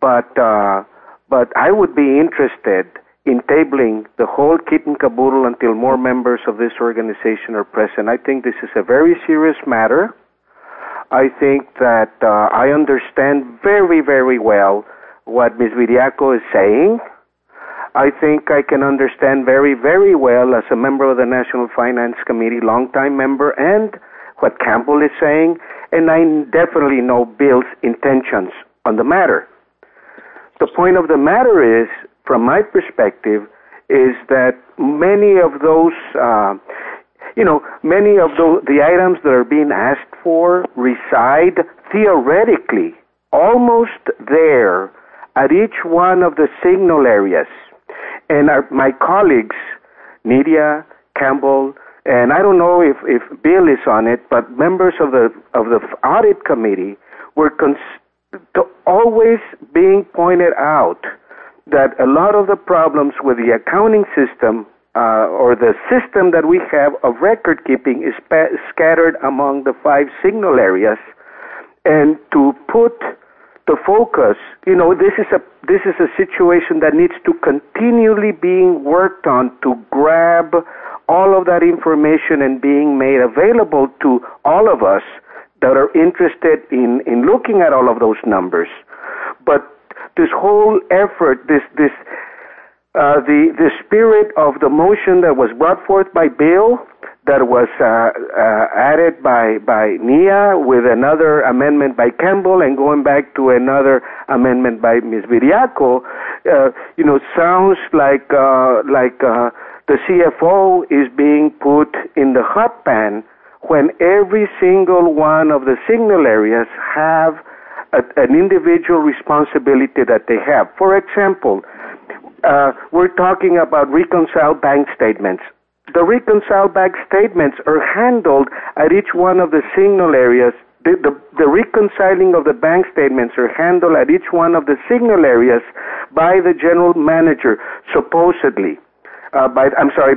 but I would be interested in tabling the whole kit and caboodle until more members of this organization are present. I think this is a very serious matter. I think that I understand very, very well what Ms. Viriaco is saying. I think I can understand very, very well as a member of the National Finance Committee, longtime member, and what Campbell is saying, and I definitely know Bill's intentions on the matter. The point of the matter is, from my perspective, is that many of those, the items that are being asked for reside theoretically almost there at each one of the signal areas. And my colleagues, Nydia, Campbell, and I don't know if Bill is on it, but members of the audit committee were always being pointed out that a lot of the problems with the accounting system or the system that we have of record keeping is scattered among the 5 signal areas, and to put the focus, this is a situation that needs to continually being worked on to grab all of that information and being made available to all of us that are interested in looking at all of those numbers. But this whole effort, the spirit of the motion that was brought forth by Bill, that was added by Nia with another amendment by Campbell and going back to another amendment by Ms. Viriaco, sounds like the CFO is being put in the hot pan when every single one of the signal areas have an individual responsibility that they have. For example, we're talking about reconciled bank statements. The reconciled bank statements are handled at each one of the signal areas. The reconciling of the bank statements are handled at each one of the signal areas by the general manager, supposedly. By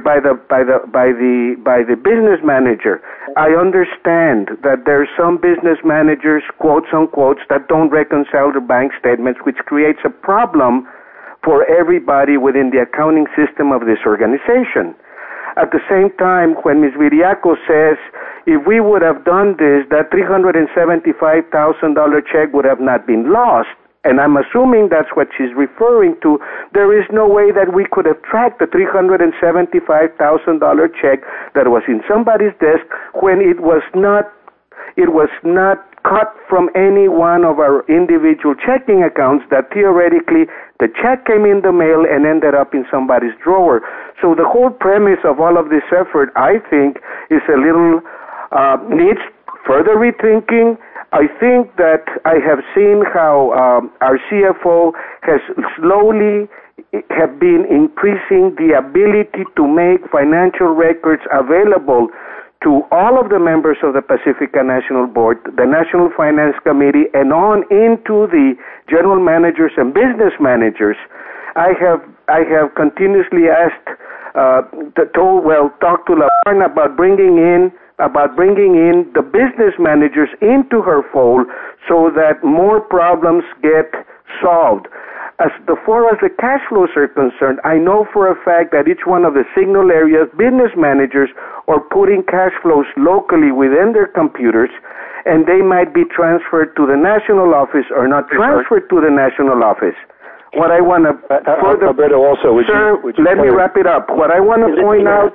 the business manager. I understand that there are some business managers, quotes unquote, that don't reconcile their bank statements, which creates a problem for everybody within the accounting system of this organization. At the same time, when Ms. Viriaco says, if we would have done this, that $375,000 check would have not been lost, and I'm assuming that's what she's referring to, there is no way that we could have tracked the $375,000 check that was in somebody's desk when it was not cut from any one of our individual checking accounts, that theoretically the check came in the mail and ended up in somebody's drawer. So the whole premise of all of this effort, I think, is a little, needs further rethinking. I think that I have seen how our CFO has slowly have been increasing the ability to make financial records available to all of the members of the Pacifica National Board, the National Finance Committee, and on into the general managers and business managers. I have continuously asked, talk to LaVarn about bringing in the business managers into her fold so that more problems get solved. As far as the cash flows are concerned, I know for a fact that each one of the signal areas, business managers are putting cash flows locally within their computers, and they might be transferred to the national office or not transferred to the national office. What I want to further, Alberto, also, would you let me wrap it up. What I want to point out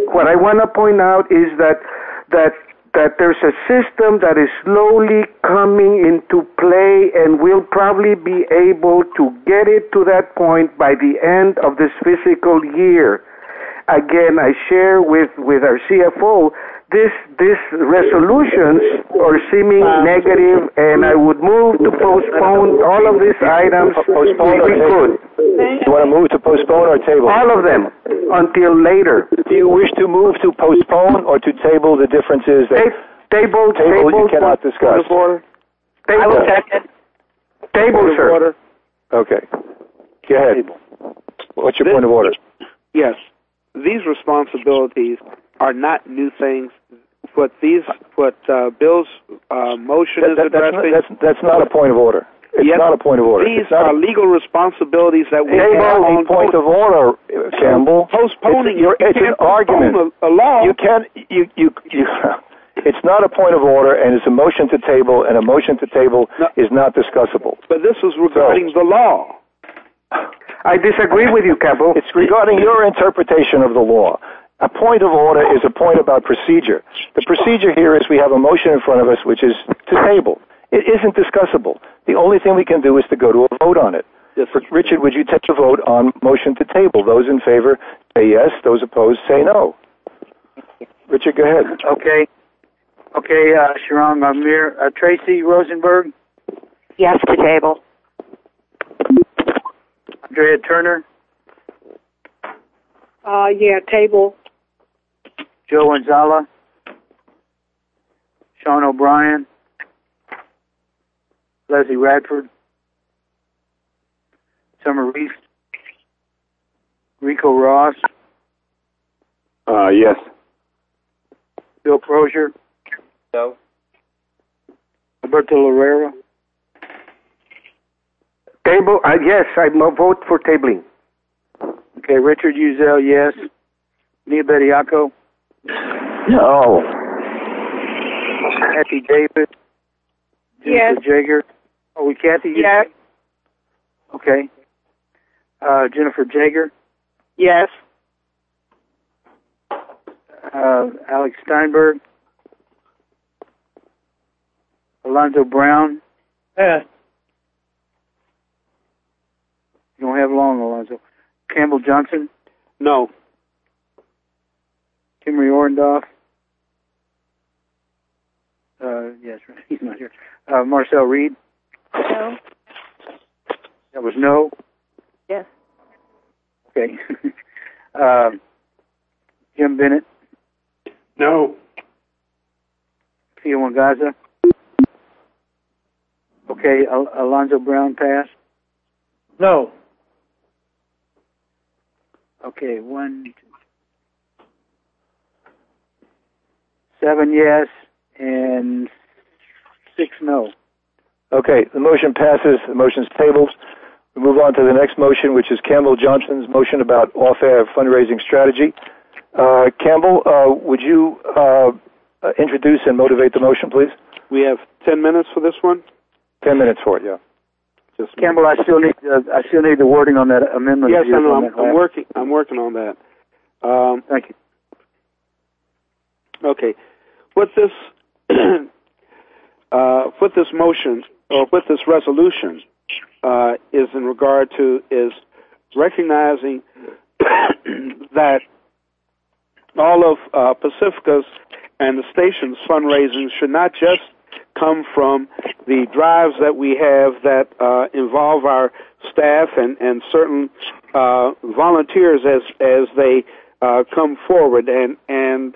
is that there's a system that is slowly coming into play, and we'll probably be able to get it to that point by the end of this fiscal year. Again, I share with our CFO, these resolutions are seeming negative, and I would move to postpone all of these items if we could. You want to move to postpone or table? All of them until later. Do you wish to move to postpone or to table the differences that table you cannot discuss? Table, sir. Okay. Go ahead. What's your point of order? Yes. These responsibilities are not new things. What Bill's motion is addressing... That's not a point of order. It's not a point of order. These are legal responsibilities that we have have on point of order, Campbell. Postponing it's an argument. A law. You can't. You. It's not a point of order, and it's a motion to table, and a motion to table is not discussable. But this is regarding the law. I disagree with you, Campbell. It's regarding your interpretation of the law. A point of order is a point about procedure. The procedure here is we have a motion in front of us, which is to table. It isn't discussable. The only thing we can do is to go to a vote on it. Yes. Richard, would you take a vote on motion to table? Those in favor say yes. Those opposed say no. Richard, go ahead. Okay, Sharon, Amir, Tracy Rosenberg? Yes to table. Andrea Turner? Yeah, table. Joe Anzala? Sean O'Brien? Leslie Radford? Summer Reese? Rico Ross? Yes. Bill Crozier? No. Alberto Herrera? Table, yes, I vote for tabling. Okay, Richard Uzel, yes. Nia Bediaco? No. Kathy Davis? Yes. Jennifer Jaeger? Oh, Kathy? Yes. Okay. Jennifer Jaeger? Yes. Alex Steinberg? Alonzo Brown? Yes. You don't have long, Alonzo. Campbell Johnson? No. Kimry Orendorff? Yes, right. He's not here. Marcel Reed? No. That was no? Yes. Okay. Jim Bennett? No. Theo Wangaza? Okay, Alonzo Brown passed? No. Okay, 7 yes and 6 no. Okay, the motion passes. The motion's tabled. We move on to the next motion, which is Campbell Johnson's motion about off-air fundraising strategy. Campbell, would you introduce and motivate the motion, please? We have 10 minutes for this one. 10 minutes for it, yeah. Just Campbell, I still need the wording on that amendment. Yes, I know. I'm working on that. Thank you. Okay, what this motion or what this resolution is in regard to is recognizing that all of Pacifica's and the station's fundraising should not just come from the drives that we have that involve our staff and certain volunteers as they come forward. And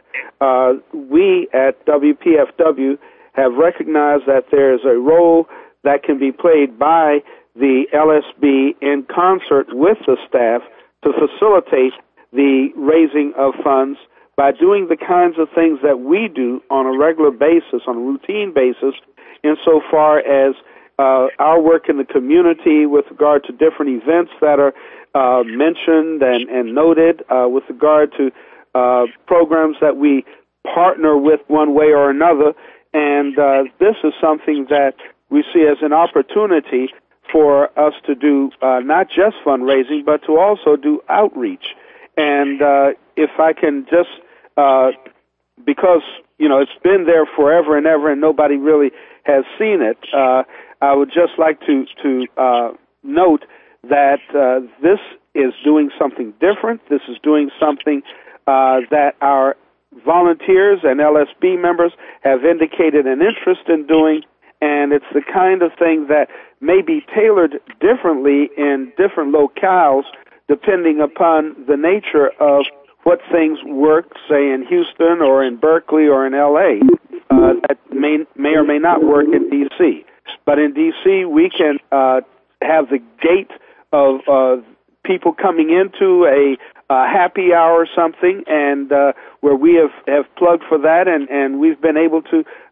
we at WPFW have recognized that there is a role that can be played by the LSB in concert with the staff to facilitate the raising of funds by doing the kinds of things that we do on a regular basis, on a routine basis, insofar as our work in the community with regard to different events that are mentioned and noted, with regard to programs that we partner with one way or another. And this is something that we see as an opportunity for us to do not just fundraising, but to also do outreach. And if I can just, because, it's been there forever and ever and nobody really has seen it, I would just like to note that this is doing something different. This is doing something that our volunteers and LSB members have indicated an interest in doing, and it's the kind of thing that may be tailored differently in different locales depending upon the nature of what things work, say, in Houston or in Berkeley or in L.A. That may or may not work in D.C. But in D.C., we can have the gate of people coming into a happy hour or something, and where we have plugged for that, and we've been able to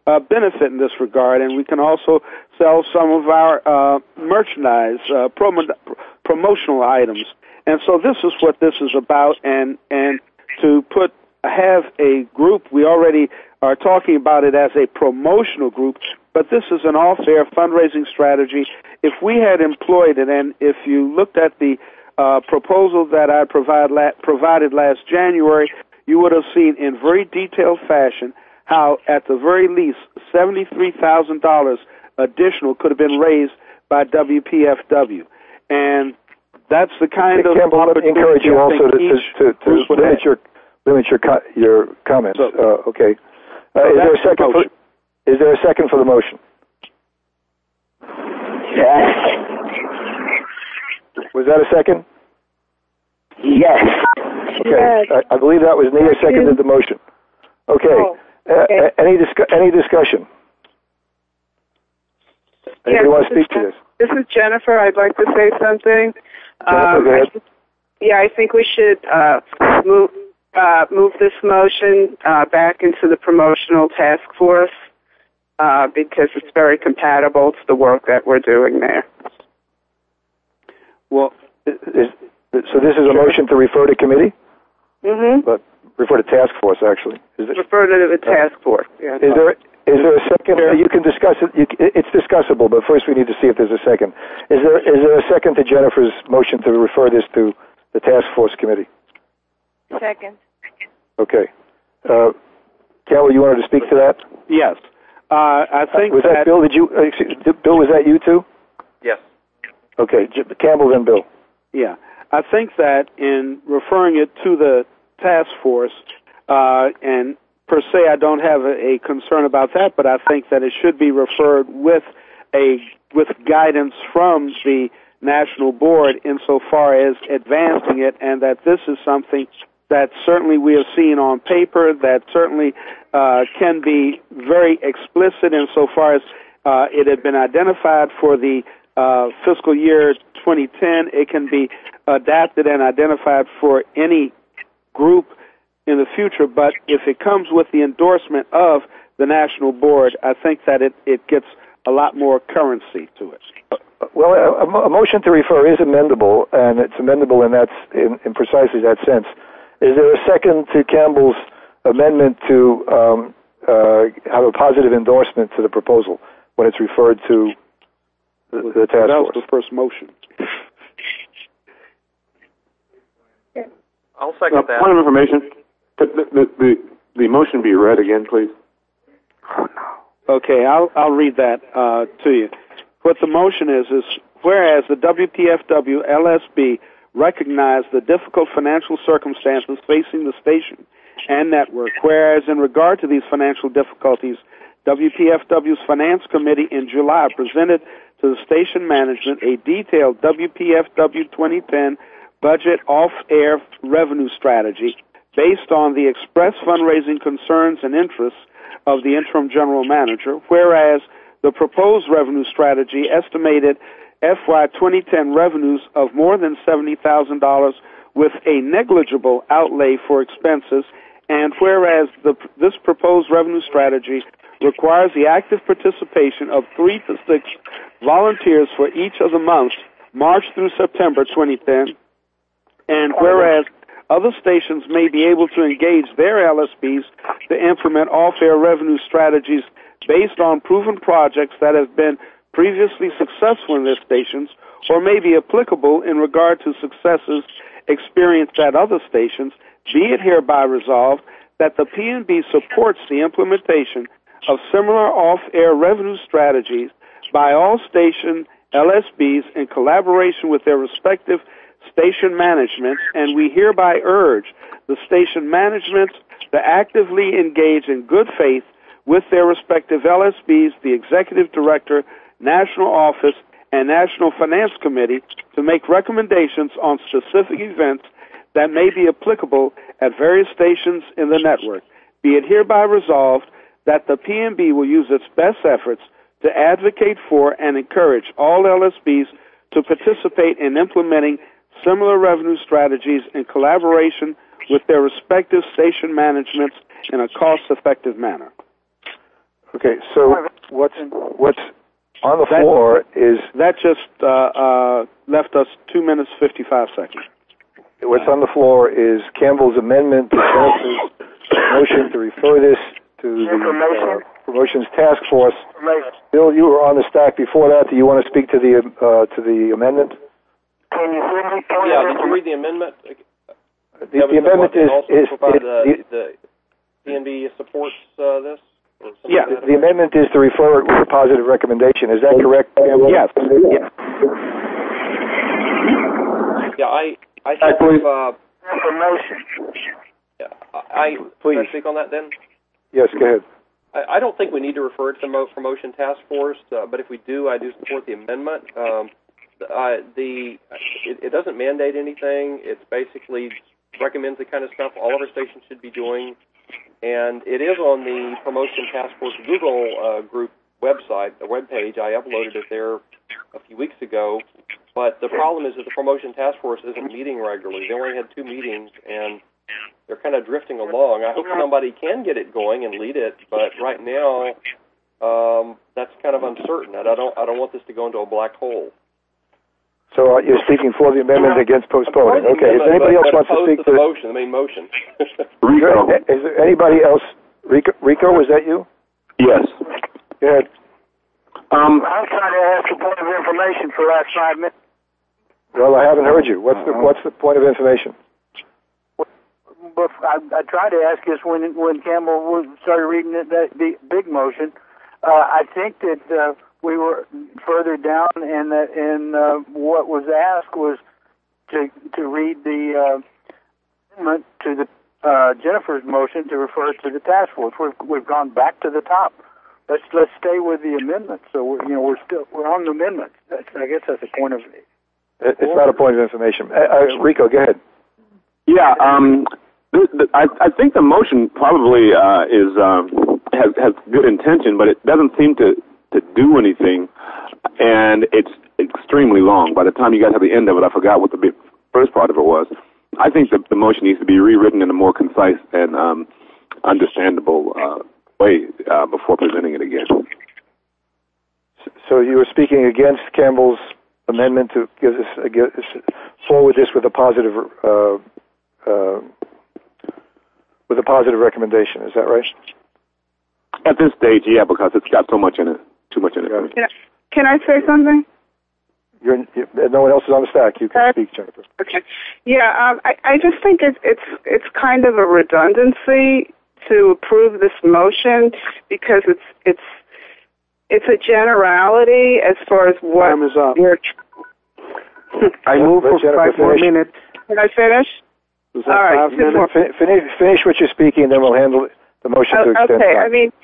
benefit in this regard, and we can also sell some of our merchandise, promotional items. And so this is what this is about, and to have a group, we already are talking about it as a promotional group, but this is an all-fair fundraising strategy. If we had employed it, and if you looked at the proposal that I provided last January, you would have seen in very detailed fashion how, at the very least, $73,000 additional could have been raised by WPFW. And that's the kind of Campbell, let me encourage you also to limit your comments. Okay. Is there a second? Is there a second for the motion? Yes. Was that a second? Yes. Okay. Yes. I believe that was Nia seconded the motion. Okay. Oh, okay. Any discussion? Anybody want to speak to this? This is Jennifer. I'd like to say something. Jennifer, go ahead. I think we should move this motion back into the promotional task force because it's very compatible to the work that we're doing there. Well, so this is a motion to refer to committee? Mm-hmm. But refer to task force, actually. Refer to the task force. Yeah. Is there a second? You can discuss it. It's discussable, but first we need to see if there's a second. Is there a second to Jennifer's motion to refer this to the task force committee? Second. Okay. Carol, you wanted to speak to that? yes. I think was that Bill? Bill, was that you too? Yes. Okay. Campbell, then Bill. Yeah. I think that in referring it to the task force, and per se I don't have a concern about that, but I think that it should be referred with guidance from the national board insofar as advancing it, and that this is something that certainly we have seen on paper, that certainly can be very explicit insofar as it had been identified for the fiscal year 2010. It can be adapted and identified for any group in the future, but if it comes with the endorsement of the national board, I think that it gets a lot more currency to it. Well, a motion to refer is amendable, and it's amendable in precisely that sense. Is there a second to Campbell's amendment to have a positive endorsement to the proposal when it's referred to the task force? That was the first motion. I'll second that. Point of information. The motion be read again, please. Oh, no. Okay, I'll read that to you. What the motion is whereas the WPFW LSB recognize the difficult financial circumstances facing the station and network, whereas in regard to these financial difficulties, WPFW's Finance Committee in July presented to the station management a detailed WPFW 2010 budget off-air revenue strategy based on the express fundraising concerns and interests of the interim general manager, whereas the proposed revenue strategy estimated FY 2010 revenues of more than $70,000 with a negligible outlay for expenses, and whereas this proposed revenue strategy requires the active participation of 3 to 6 volunteers for each of the months, March through September 2010, and whereas other stations may be able to engage their LSBs to implement off-air revenue strategies based on proven projects that have been previously successful in their stations or may be applicable in regard to successes experienced at other stations, be it hereby resolved that the PNB supports the implementation of similar off-air revenue strategies by all station LSBs in collaboration with their respective station managements, and we hereby urge the station managements to actively engage in good faith with their respective LSBs, the Executive Director, National Office, and National Finance Committee to make recommendations on specific events that may be applicable at various stations in the network. Be it hereby resolved that the PNB will use its best efforts to advocate for and encourage all LSBs to participate in implementing similar revenue strategies in collaboration with their respective station managements in a cost-effective manner. Okay, so what's on the floor is... That just left us 2 minutes, 55 seconds. What's on the floor is Campbell's amendment to Jennifer's motion to refer this to the Promotions Task Force. Bill, you were on the stack before that. Do you want to speak to the amendment? Can you hear me? Yeah, did you read the amendment? The amendment is the PNB supports this? Yeah, the amendment is to refer it with a positive recommendation. Is that correct, Campbell? Yes. Yeah, I think information. Please. Can I speak on that then? Yes, go ahead. I don't think we need to refer it to the Promotion Task Force, but if we do, I do support the amendment. It doesn't mandate anything. It basically recommends the kind of stuff all of our stations should be doing, and it is on the Promotion Task Force Google group website, a web page. I uploaded it there a few weeks ago, but the problem is that the Promotion Task Force isn't meeting regularly. They only had 2 meetings, and they're kind of drifting along. I hope somebody can get it going and lead it, but right now that's kind of uncertain. I don't want this to go into a black hole. So you're speaking for the amendment against postponing. Okay. If anybody else wants to speak to the motion, the main motion. Rico. Is there anybody else? Rico, was that you? Yes. Go ahead. I'm trying to ask a point of information for the last 5 minutes. Well, I haven't heard you. What's the point of information? But I tried to ask this when Campbell started reading the big motion. I think that we were further down, and what was asked was to read the amendment to the Jennifer's motion to refer to the task force. We've gone back to the top. Let's stay with the amendment. So we're on the amendment. I guess that's a point of. It's not a point of information. Rico, go ahead. Yeah. I think the motion probably has good intention, but it doesn't seem to do anything, and it's extremely long. By the time you guys have the end of it, I forgot what the first part of it was. I think the motion needs to be rewritten in a more concise and understandable way before presenting it again. So you were speaking against Campbell's amendment to forward this with a positive recommendation. Is that right? At this stage, yeah, because it's got too much in it. Can I say something? No one else is on the stack. You can speak, Jennifer. Okay. Yeah, I just think it's kind of a redundancy to approve this motion because it's a generality as far as what Time is up. I move for 5 more minutes. Can I finish? Was that All 5 minutes? Finish what you're speaking, and then we'll handle the motion to extend okay. time. I mean,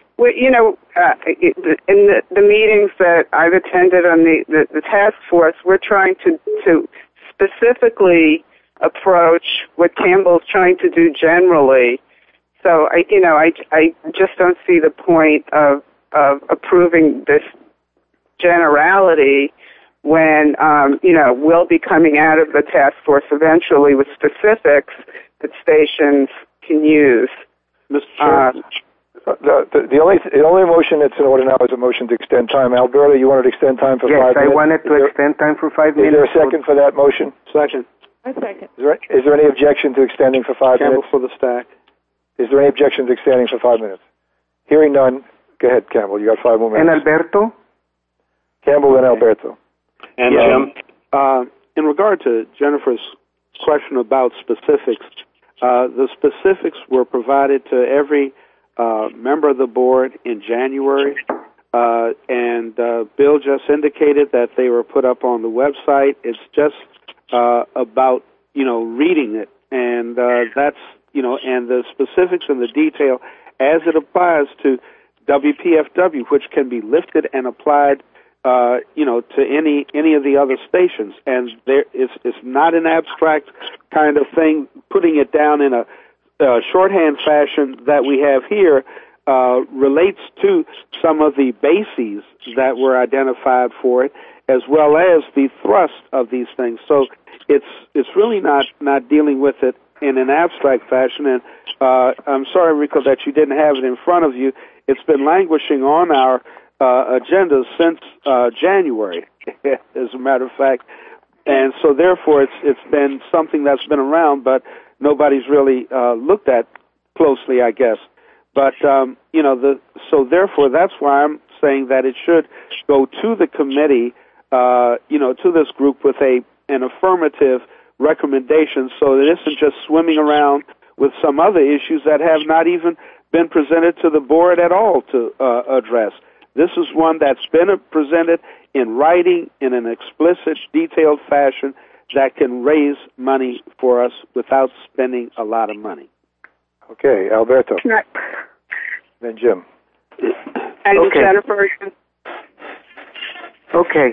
in the meetings that I've attended on the task force, we're trying to specifically approach what Campbell's trying to do generally. So I just don't see the point of approving this generality when we'll be coming out of the task force eventually with specifics that stations can use. Mr. Chair. The only motion that's in order now is a motion to extend time. Alberto, you wanted to extend time for 5 minutes? Yes, I wanted to extend time for 5 minutes. Is there a second for that motion? Second. A second. Is there any objection to extending for 5 Campbell minutes? for the stack. Is there any objection to extending for 5 minutes? Hearing none, go ahead, Campbell. You got 5 more minutes. And Alberto? Campbell and Alberto. And Jim, in regard to Jennifer's question about specifics, the specifics were provided to every member of the board in January, and Bill just indicated that they were put up on the website. It's just about reading it, and that's and the specifics and the detail as it applies to WPFW, which can be lifted and applied to any of the other stations, and it's not an abstract kind of thing. Putting it down in a shorthand fashion that we have here relates to some of the bases that were identified for it, as well as the thrust of these things. So it's really not dealing with it in an abstract fashion. And I'm sorry, Rico, that you didn't have it in front of you. it's been languishing on our agenda since January, as a matter of fact. And so therefore it's been something that's been around, but nobody's really looked at closely, I guess. But, so therefore that's why I'm saying that it should go to the committee, to this group with an affirmative recommendation, so that it isn't just swimming around with some other issues that have not even been presented to the board at all to address. This is one that's been presented in writing in an explicit, detailed fashion that can raise money for us without spending a lot of money. Okay, Alberto. Right. Then Jim. And Okay. Jennifer. Okay.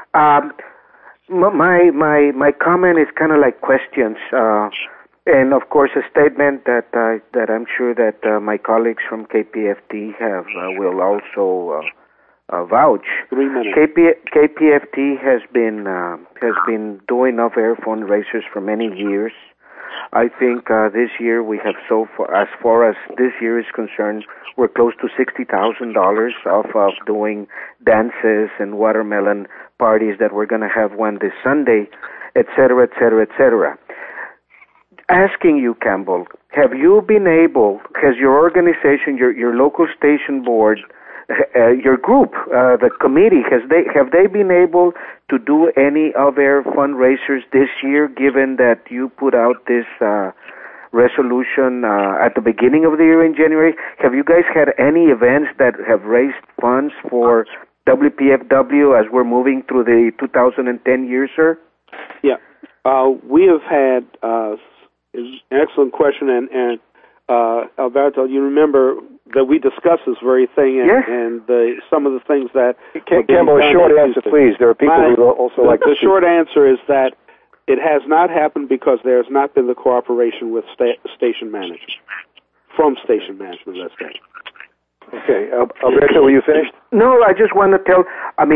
My comment is kind of like questions, and of course a statement that I'm sure that my colleagues from KPFT will also vouch. 3 minutes. KPFT has been doing off-air fundraisers for many years. I think this year we have as far as this year is concerned, we're close to $60,000 off of doing dances and watermelon parties that we're going to have one this Sunday, et cetera, et cetera, et cetera. Asking you, Campbell, has your organization, your local station board, your group, the committee, have they been able to do any off-air fundraisers this year, given that you put out this resolution at the beginning of the year in January? Have you guys had any events that have raised funds for WPFW as we're moving through the 2010 year, sir? Yeah. We have had an excellent question, and Alberto, you remember that we discussed this very thing, and, yes. and some of the things that... Campbell, a short answer, please. There are people who also like to The short answer is that it has not happened because there has not been the cooperation with station management, from station management, let's say. Okay. Alberto, were you finished? No, I just want to tell,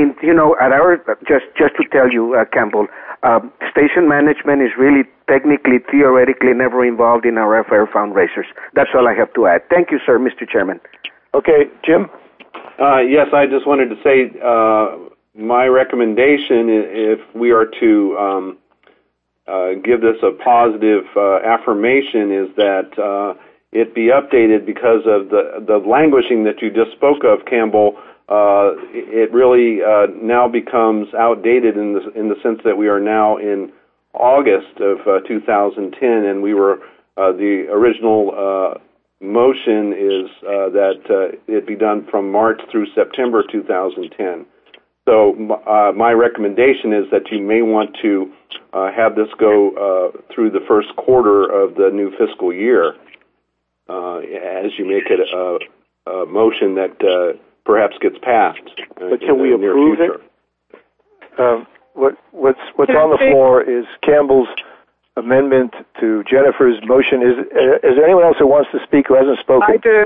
just to tell you, Campbell, station management is really technically, theoretically never involved in our off-air fundraisers. That's all I have to add. Thank you, sir, Mr. Chairman. Okay, Jim? Yes, I just wanted to say my recommendation, if we are to give this a positive affirmation, is that it be updated because of the languishing that you just spoke of, Campbell. It really now becomes outdated in the sense that we are now in August of 2010, and we were the original motion is that it be done from March through September 2010. So my recommendation is that you may want to have this go through the first quarter of the new fiscal year, as you make it a motion that perhaps gets passed. But can we approve it? What's on the floor is Campbell's amendment to Jennifer's motion. Is there anyone else who wants to speak who hasn't spoken? I do.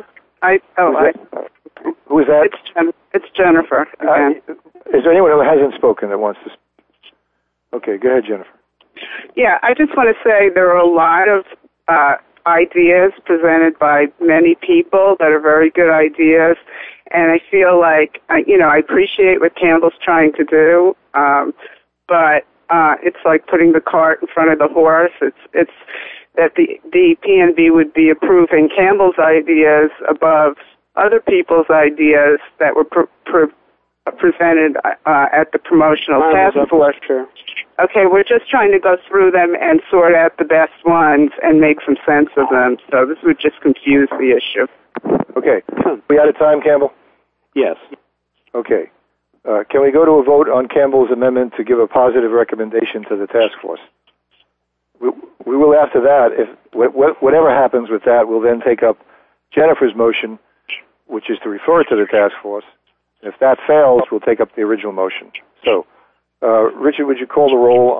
Who is that? It's Jennifer. Is there anyone who hasn't spoken that wants to speak? Okay, go ahead, Jennifer. Yeah, I just want to say there are a lot of ideas presented by many people that are very good ideas, and I feel like, I appreciate what Campbell's trying to do, but it's like putting the cart in front of the horse. It's that the PNB would be approving Campbell's ideas above other people's ideas that were presented at the promotional task force. Okay, we're just trying to go through them and sort out the best ones and make some sense of them. So this would just confuse the issue. Okay. We out of time, Campbell? Yes. Okay. Can we go to a vote on Campbell's amendment to give a positive recommendation to the task force? We will, after that, if whatever happens with that, we'll then take up Jennifer's motion, which is to refer it to the task force. If that fails, we'll take up the original motion. So, Richard, would you call the roll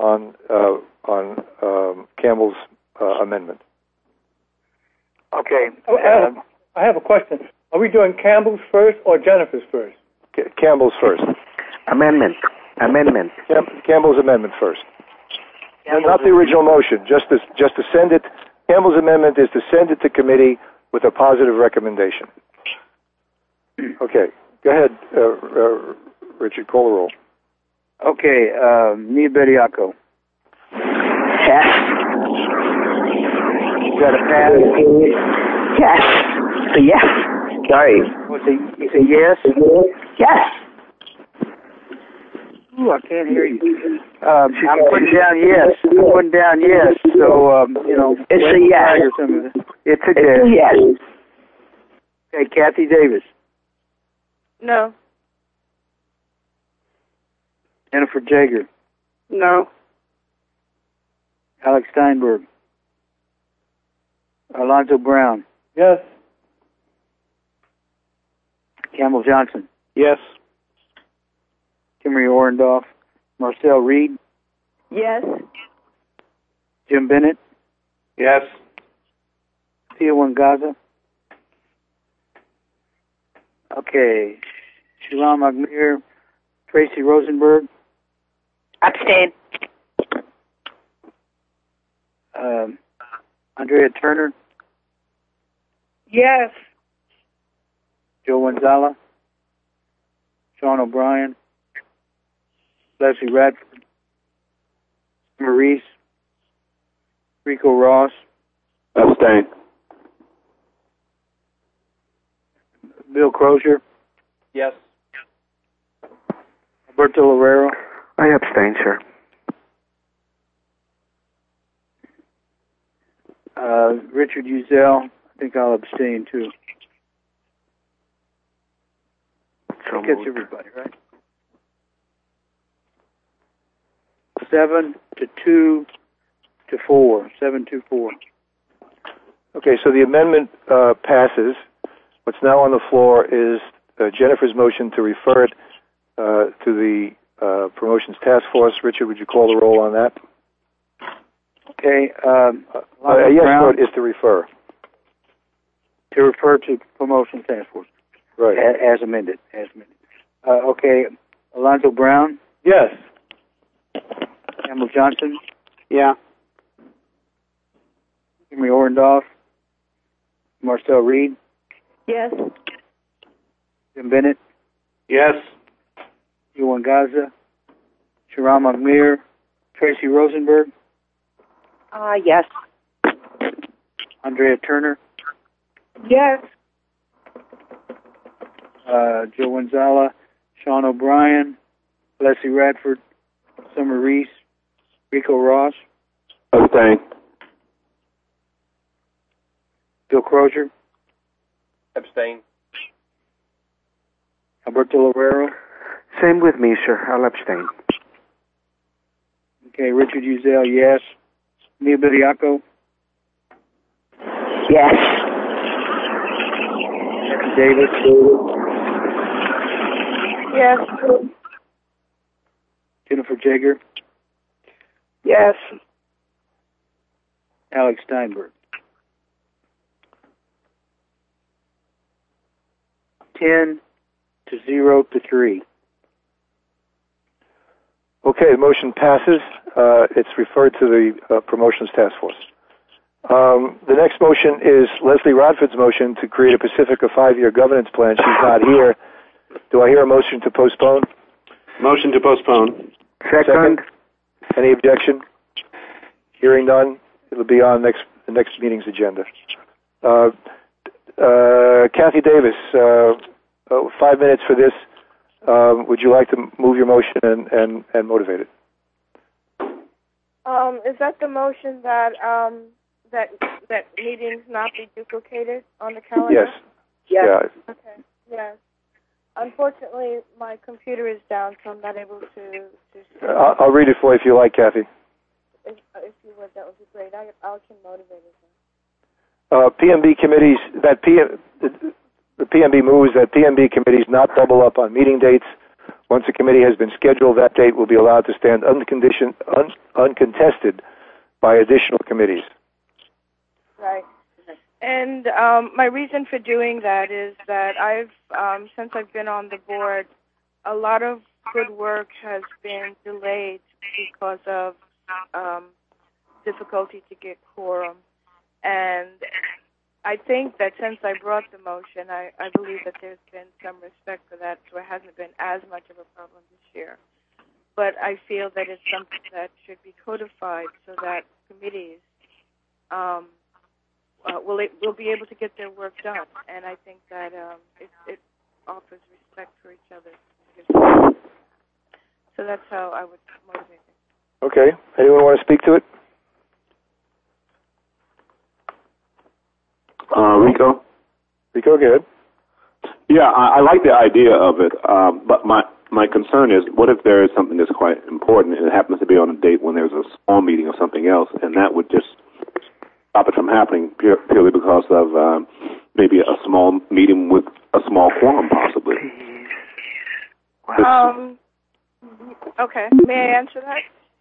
on Campbell's amendment? Okay. I have a question. Are we doing Campbell's first or Jennifer's first? Campbell's first. Amendment. Campbell's amendment first. Not the original motion. Just to send it. Campbell's amendment is to send it to committee with a positive recommendation. Okay. Go ahead, Richard, call the roll. Okay, Nia Bediako. Yes. You got a pass? Yes. So yes. Sorry. You say yes? Yes. Ooh, I can't hear you. I'm putting down yes. So, It's a yes. It's a It's a yes. Okay, Kathy Davis. No. Jennifer Jager. No. Alex Steinberg. Alonzo Brown. Yes. Campbell Johnson. Yes. Kimberly Orendorf. Marcel Reed. Yes. Jim Bennett. Yes. Thea Wangaza. Okay. Shalom Agmir. Tracy Rosenberg. Abstain. Andrea Turner. Yes. Joe Wanzala. Sean O'Brien. Leslie Radford. Maurice. Rico Ross. Abstain. Bill Crozier. Yes. Alberto Lorero. I abstain, sir. Richard Uzel. I think I'll abstain too. So That gets moved. everybody, right? 7-2 to 4. 7-4. Okay, so the amendment passes. What's now on the floor is Jennifer's motion to refer it to the Promotions Task Force. Richard, would you call the roll on that? Okay. Yes Brown, vote is to refer. to refer to Promotion Task Force. Right. As amended. Okay. Alonzo Brown. Yes. Campbell Johnson. Yeah. Jimmy Orendorf. Marcel Reed. Yes. Jim Bennett. Yes. Yuan Gaza. Sharam Agmir. Tracy Rosenberg. Yes. Andrea Turner. Yes. Joe Wanzala. Sean O'Brien. Leslie Radford. Summer Reese. Rico Ross. Abstain. Bill Crozier. Abstain. Alberto Lorero. Same with me, sir. I'll abstain. Okay, Richard Uzel, yes. Neil Bediako. Yes. Kathy Davis. Yes. Jennifer Jager. Yes. Alex Steinberg. 10-0 to 3. Okay, the motion passes. It's referred to the Promotions Task Force. The next motion is Leslie Radford's motion to create a Pacifica 5-year governance plan. She's not here. Do I hear a motion to postpone? Motion to postpone. Second. Any objection? Hearing none, it'll be on the next meeting's agenda. Kathy Davis, 5 minutes for this. Would you like to move your motion and motivate it? Is that the motion that that meetings not be duplicated on the calendar? Yes. Yes. Yeah. Okay. Yes. Unfortunately, my computer is down, so I'm not able to I'll read it for you if you like, Kathy. if you would, that would be great. I can motivate it. PMB committees the PMB moves that PMB committees not double up on meeting dates. Once a committee has been scheduled, that date will be allowed to stand uncontested by additional committees. Right. And my reason for doing that is that I've since I've been on the board, a lot of good work has been delayed because of difficulty to get quorum. And I think that since I brought the motion, I believe that there's been some respect for that, so it hasn't been as much of a problem this year. But I feel that it's something that should be codified so that committees will be able to get their work done. And I think that it offers respect for each other. So that's how I would motivate it. Okay. Anyone want to speak to it? Rico? Rico, go ahead. Yeah, I like the idea of it, but my concern is, what if there is something that's quite important and it happens to be on a date when there's a small meeting or something else, and that would just stop it from happening purely because of maybe a small meeting with a small quorum, possibly. Okay. May I answer that?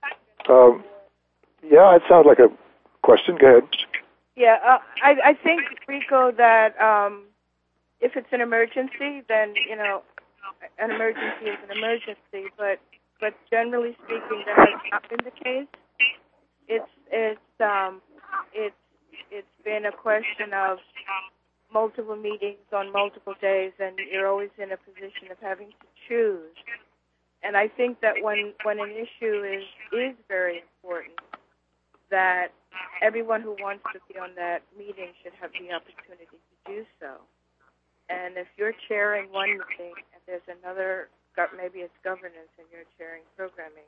Yeah, it sounds like a question. Go ahead. Yeah, I think, Rico, that if it's an emergency, then, you know, an emergency is an emergency. But generally speaking, that has not been the case. It's been a question of multiple meetings on multiple days, and you're always in a position of having to choose. And I think that when an issue is very important, that everyone who wants to be on that meeting should have the opportunity to do so. And if you're chairing one meeting and there's another, maybe it's governance and you're chairing programming,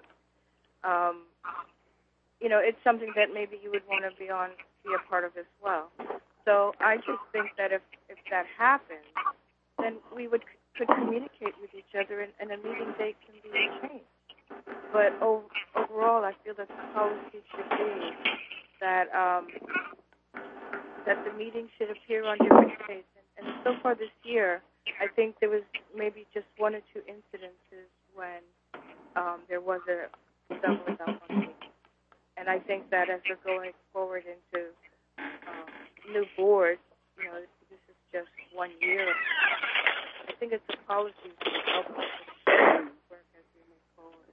you know, it's something that maybe you would want to be a part of as well. So I just think that if that happens, then we could communicate with each other, and a meeting date can be changed. But overall, I feel that the policy should be that that the meeting should appear on different days. And so far this year, I think there was maybe just one or two incidences when there was a doubling up on the meeting. And I think that as we're going forward into new boards, you know, this is just 1 year. I think it's a policy to help us work as we move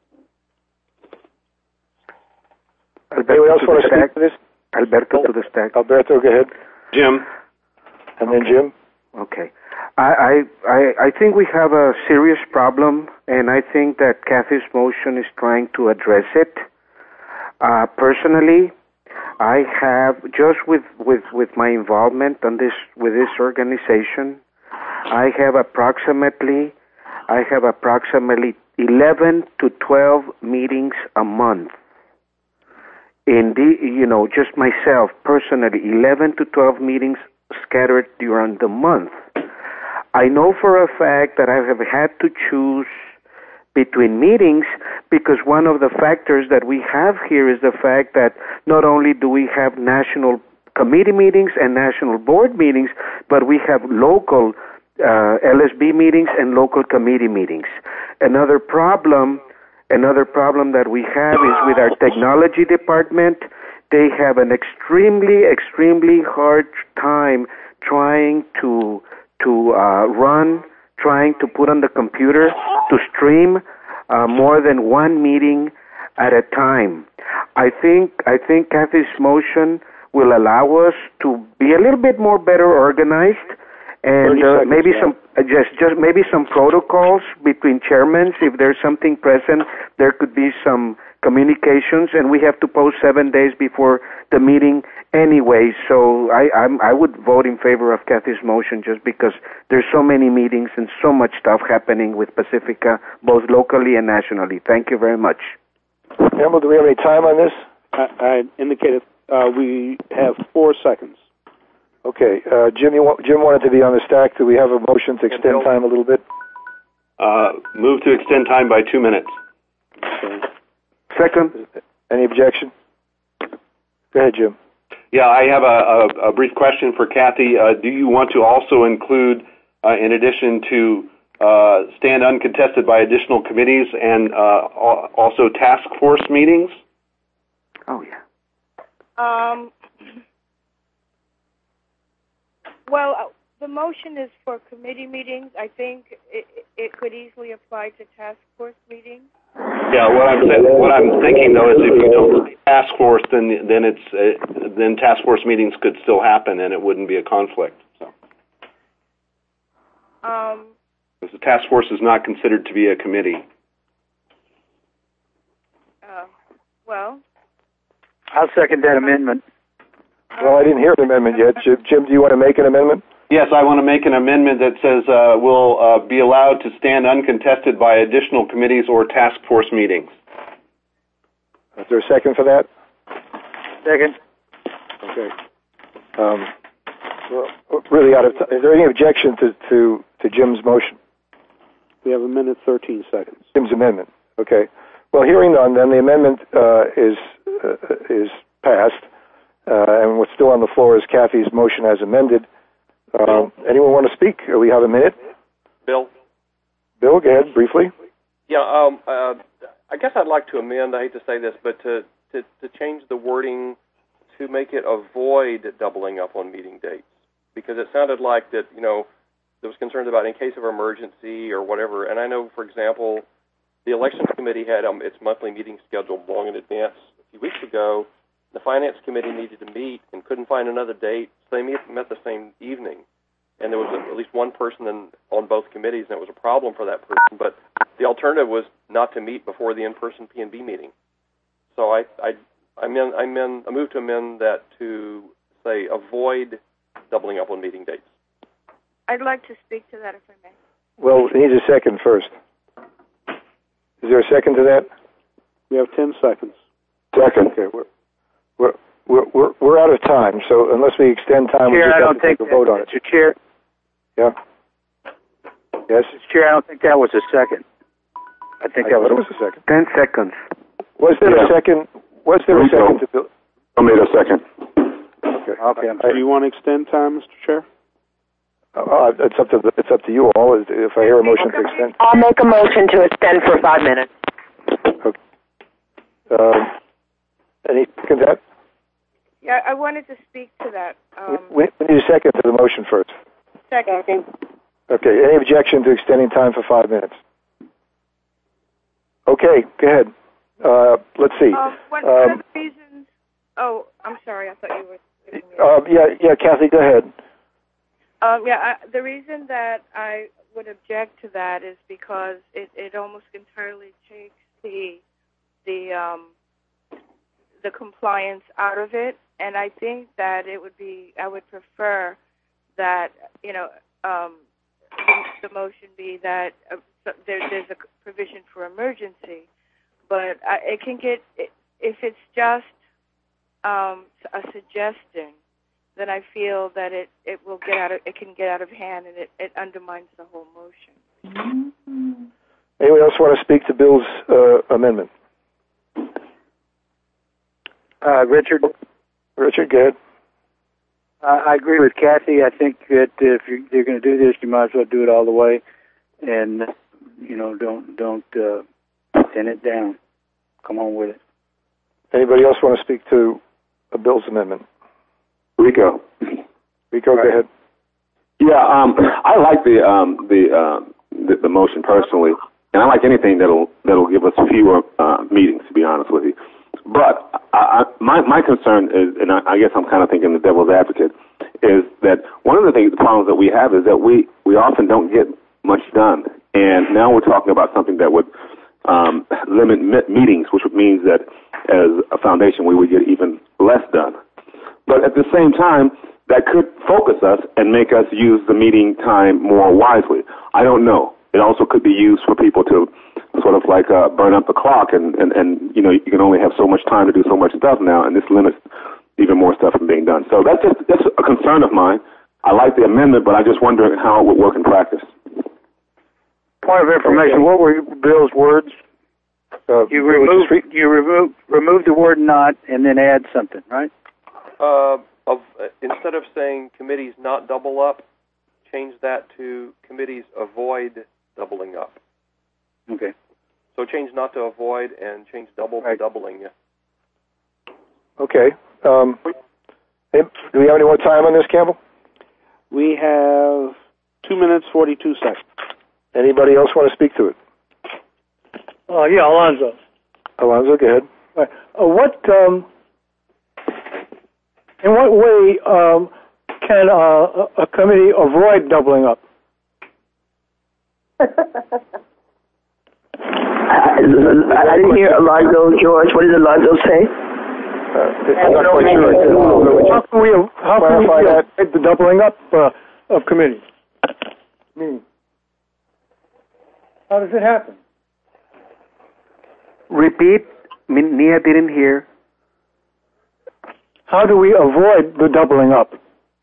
forward. Anyone else want to speak to this? Alberto to the stack. Alberto, go ahead. Jim. And then Jim. Okay. I think we have a serious problem, and I think that Kathy's motion is trying to address it. Personally, I have, just with my involvement on this, with this organization, I have approximately 11 to 12 meetings a month. Just myself personally, 11 to 12 meetings scattered during the month. I know for a fact that I have had to choose between meetings because one of the factors that we have here is the fact that not only do we have national committee meetings and national board meetings, but we have local LSB meetings and local committee meetings. Another problem that we have is with our technology department. They have an extremely hard time trying to put on the computer to stream more than one meeting at a time. I think Kathy's motion will allow us to be a little bit more better organized, and maybe some protocols between chairmen. If there's something present, there could be some communications, and we have to post 7 days before the meeting anyway. So I would vote in favor of Kathy's motion just because there's so many meetings and so much stuff happening with Pacifica, both locally and nationally. Thank you very much. Campbell, do we have any time on this? I indicated we have 4 seconds. Okay. Jim wanted to be on the stack. Do we have a motion to extend time a little bit? Move to extend time by 2 minutes. Okay. Second. Any objection? Go ahead, Jim. Yeah, I have a brief question for Kathy. Do you want to also include, in addition to stand uncontested by additional committees and also task force meetings? Oh, yeah. Well, the motion is for committee meetings. I think it could easily apply to task force meetings. Yeah, what I'm thinking though is if you don't say task force, then task force meetings could still happen and it wouldn't be a conflict. So. Because the task force is not considered to be a committee. Well, I'll second that amendment. Well, I didn't hear an amendment yet. Jim, do you want to make an amendment? Yes, I want to make an amendment that says we'll be allowed to stand uncontested by additional committees or task force meetings. Is there a second for that? Second. Okay. We're really out of time. Is there any objection to Jim's motion? We have a minute, 13 seconds. Jim's amendment. Okay. Well, hearing none, then the amendment is passed, and what's still on the floor is Kathy's motion as amended. Anyone want to speak? We have a minute. Bill? Bill, go ahead, briefly. Yeah, I guess I'd like to amend, I hate to say this, but to change the wording to make it avoid doubling up on meeting dates. Because it sounded like that, there was concerns about in case of emergency or whatever. And I know, for example, the Elections Committee had its monthly meeting scheduled long in advance a few weeks ago. The Finance Committee needed to meet and couldn't find another date, so they met the same evening. And there was at least one person on both committees, and it was a problem for that person. But the alternative was not to meet before the in-person P&B meeting. So I move to amend that to say avoid doubling up on meeting dates. I'd like to speak to that if I may. Well, we need a second first. Is there a second to that? We have 10 seconds. Second. Okay. We're out of time, so unless we extend time, Chair, we just I have don't to take think a vote on it. Mr. Chair. Yeah. Yes. Chair, I don't think that was a second. I think that was a second. 10 seconds. Was there a second? Was there a second to Bill? I made a second. Okay. Do you want to extend time, Mr. Chair? It's up to you all. If I hear a motion to extend, I'll make a motion to extend for 5 minutes. Okay. Any second to that? Yeah, I wanted to speak to that. We need a second to the motion first. Second. Okay. Any objection to extending time for 5 minutes? Okay. Go ahead. Let's see. One of the reasons. Oh, I'm sorry. I thought you were. Yeah, Kathy, go ahead. The reason that I would object to that is because it almost entirely takes the compliance out of it, and I think that I would prefer that the motion be that there's a provision for emergency, but it can get if it's just a suggestion, then I feel that it can get out of hand, and it undermines the whole motion. Anyone else want to speak to Bill's amendment? Richard, go ahead. I agree with Kathy. I think that if you're going to do this, you might as well do it all the way, and don't thin it down. Come on with it. Anybody else want to speak to Bill's amendment? Rico, go ahead. Yeah, I like the motion personally, and I like anything that'll give us fewer meetings. To be honest with you, but my concern is, and I guess I'm kind of thinking the devil's advocate, is that one of the problems that we have is that we often don't get much done, and now we're talking about something that would limit meetings, which means that as a foundation we would get even less done. But at the same time, that could focus us and make us use the meeting time more wisely. I don't know. It also could be used for people to sort of like burn up the clock, and you can only have so much time to do so much stuff now, and this limits even more stuff from being done. So that's a concern of mine. I like the amendment, but I just wonder how it would work in practice. Point of information: what were Bill's words? You remove the word "not" and then add something, right? Instead of saying committees not double up, change that to committees avoid doubling up. Okay. So change not to avoid and change double to doubling. Okay. Do we have any more time on this, Campbell? We have 2 minutes, 42 seconds. Anybody else want to speak to it? Yeah, Alonzo. Alonzo, go ahead. Right. In what way can a committee avoid doubling up? I didn't hear Alonzo, George. What did Alonzo say? How can we avoid the doubling up of committees? How does it happen? Repeat. Nia didn't hear. How do we avoid the doubling up?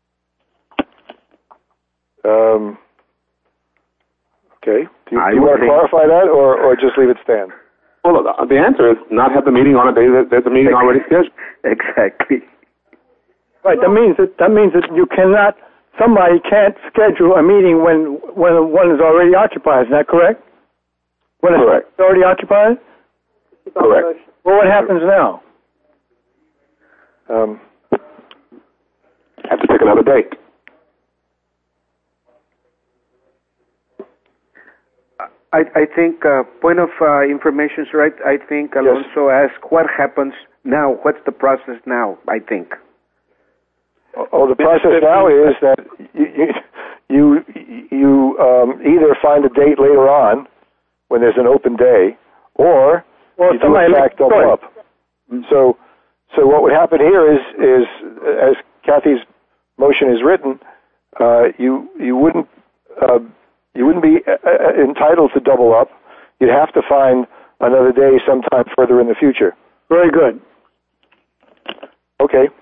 Okay. Do you want to clarify that, or just leave it stand? Well, the answer is not have the meeting on a day that there's a meeting already scheduled. Exactly. Right. That means that you cannot. Somebody can't schedule a meeting when one is already occupied. Is that correct? When Correct. It's already occupied? Correct. Well, what happens now? Have to pick another date. I think point of information is right. I think Alonso asked what happens now. What's the process now? I think. Oh, the process now is that you either find a date later on when there's an open day, or you do in fact double up. So what would happen here is as Kathy's motion is written, you wouldn't be entitled to double up. You'd have to find another day sometime further in the future. Very good. Okay.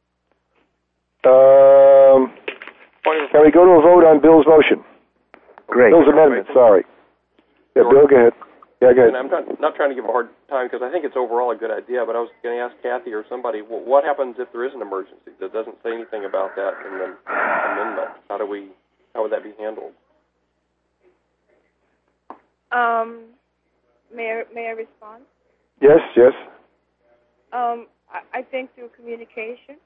Can we go to a vote on Bill's motion? Great. Bill's amendment, sorry. Yeah, Bill, go ahead. Yeah, go ahead. And I'm not trying to give a hard time because I think it's overall a good idea, but I was going to ask Kathy or somebody, what happens if there is an emergency? That doesn't say anything about that in the amendment. How would that be handled? May I respond? Yes. I think through communication,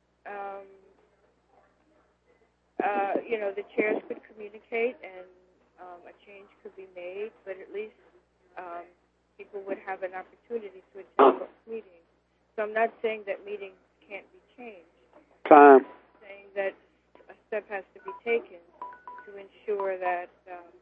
the chairs could communicate and a change could be made, but at least people would have an opportunity to attend meetings. So I'm not saying that meetings can't be changed. Time. I'm saying that a step has to be taken to ensure that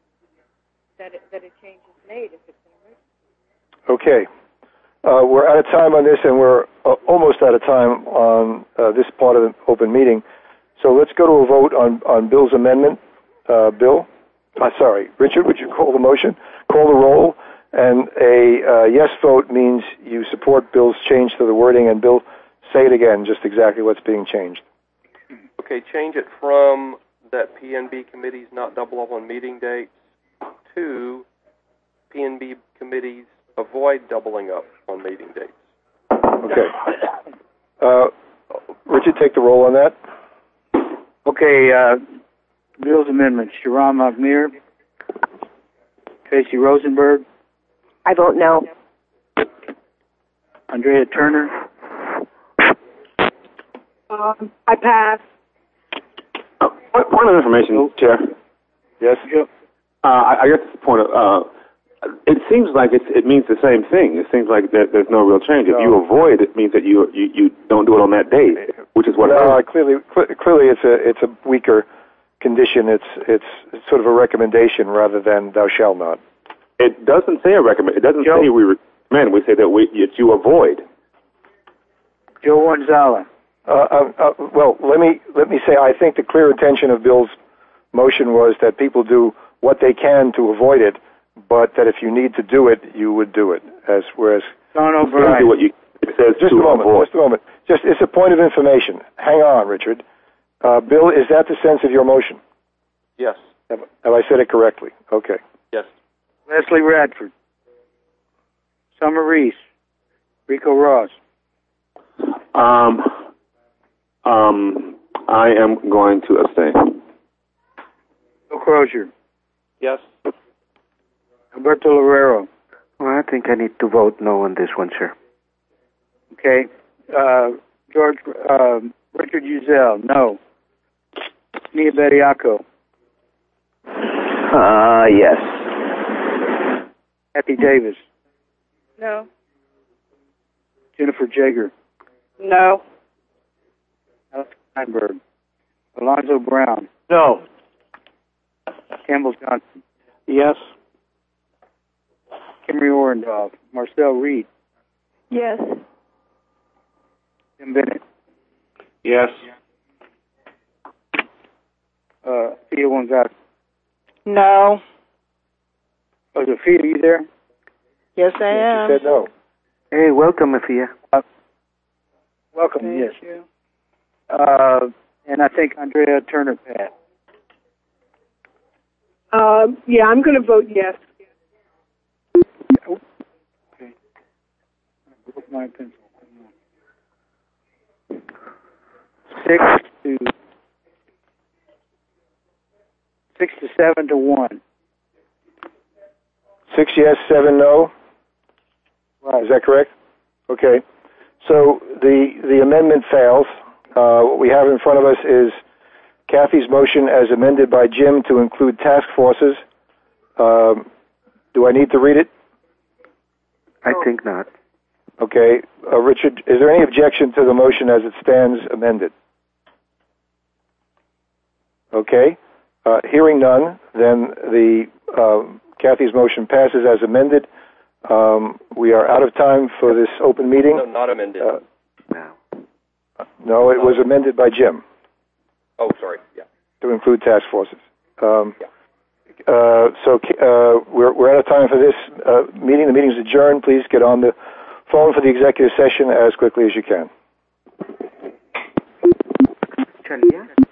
a change is made if it's an emergency. Okay. We're out of time on this, and we're almost out of time on this part of the open meeting. So let's go to a vote on Bill's amendment. Richard, would you call the motion? Call the roll. And a yes vote means you support Bill's change to the wording. And Bill, say it again, just exactly what's being changed. Okay, change it from that PNB committees not double up on meeting dates to PNB committees avoid doubling up on meeting dates. Okay. Richard, take the roll on that. Okay, Bill's amendment. Sharon McNear. Tracy Rosenberg. I vote no. Andrea Turner. I pass. Point of information, Chair. Yes. I guess the point of it seems like it means the same thing. It seems like there's no real change. If you avoid, it means that you don't do it on that date, which is what. Clearly, it's a weaker condition. It's sort of a recommendation rather than thou shalt not. It doesn't say a recommend. It doesn't say we recommend. We say that you avoid. Joe Gonzalez. Well, let me say I think the clear intention of Bill's motion was that people do what they can to avoid it, but that if you need to do it, you would do it. Whereas Don O'Brien. It says just a moment. It's a point of information. Hang on, Richard. Bill, is that the sense of your motion? Yes. Have I said it correctly? Okay. Yes. Leslie Radford. Summer Reese. Rico Ross. I am going to abstain. Bill Crozier. Yes. Alberto Lorero. Well, I think I need to vote no on this one, sir. Okay. Richard Uzel, no. Nia Bediaco. Yes. Kathy Davis. No. Jennifer Jager. No. Alex Steinberg. Alonzo Brown. No. Campbell Johnson. Yes. Kimberly Orendorff. Marcel Reed. Yes. Tim Bennett. Yes. Thea Wangata. No. Oh, Sophia, you there? Yes, I am. She said no. Hey, welcome, Afia. Welcome, Thank yes. you. And I think Andrea Turner passed. Yeah, I'm going to vote yes. Okay. I broke my pencil. 6 to 7 to 1. 6 yes, 7 no. Right. Is that correct? Okay. So the amendment fails. What we have in front of us is Kathy's motion as amended by Jim to include task forces. Do I need to read it? I think not. Okay. Richard, is there any objection to the motion as it stands amended? Okay. Hearing none, then Kathy's motion passes as amended. We are out of time for this open meeting. No, not amended. No, it was amended by Jim. Oh, sorry. Yeah. To include task forces. So we're out of time for this meeting. The meeting's adjourned. Please get on the phone for the executive session as quickly as you can.